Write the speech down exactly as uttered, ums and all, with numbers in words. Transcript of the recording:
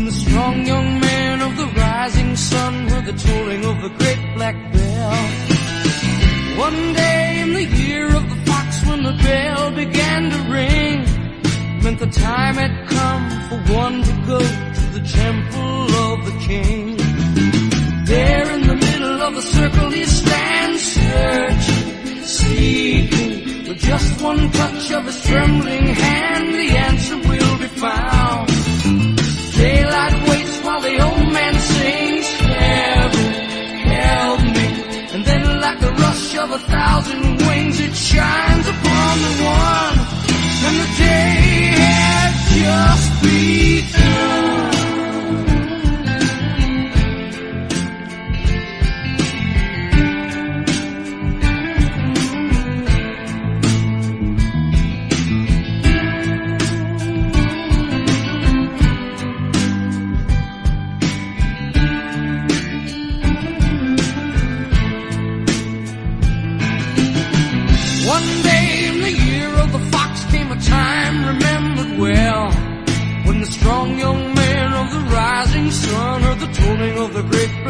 the strong young man of the rising sun heard the tolling of the great black bell. One day in the year of the fox, when the bell began to ring, meant the time had come for one to go to the temple of the king. There in the middle of the circle he stands, searching, seeking. With just one touch of his trembling hand, the answer will be found. Daylight waits while the old man sings, heaven, help me. And then like the rush of a thousand wings, it shines upon the one, and the day had just begun. One day in the year of the fox came a time remembered well, when the strong young man of the rising sun heard the tolling of the great